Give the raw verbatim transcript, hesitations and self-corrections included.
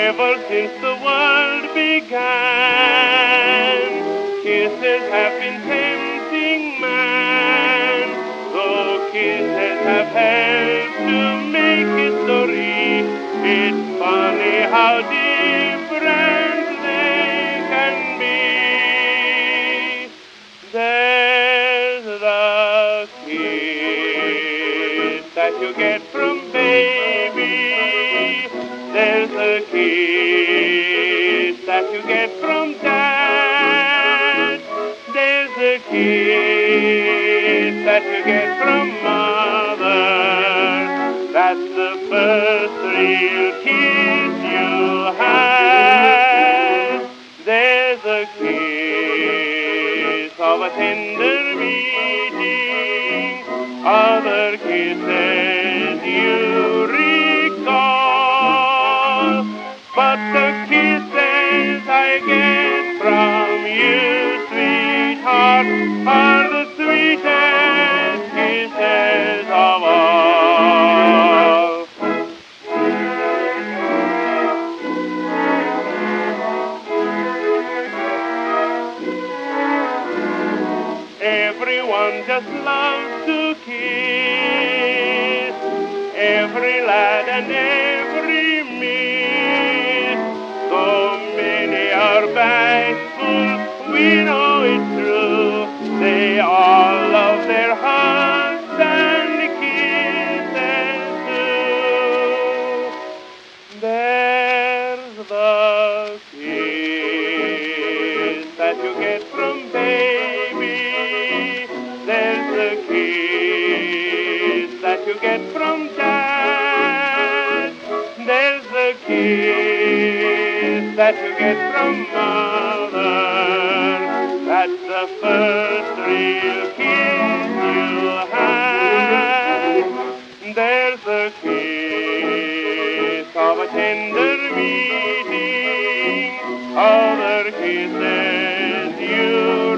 Ever since the world began, kisses have been tempting man. Though kisses have helped to make history, it's funny how different they can be. There's the kiss that you get from baby. There's a kiss that you get from dad. There's a kiss that you get from mother. That's the first real kiss you had. There's a kiss of a tender meeting. Other kisses you recall, but the kisses I get from you, sweetheart, are the sweetest kisses of all. Everyone just loves to kiss, every lad and every miss. So many are bashful, we know it's true. They all love their hearts and kisses too. There's the kiss that you get from baby. There's the kiss that you get from dad. There's the kiss that you get from mother. That's the first real kiss you had. There's the kiss of a tender meeting. Other kisses you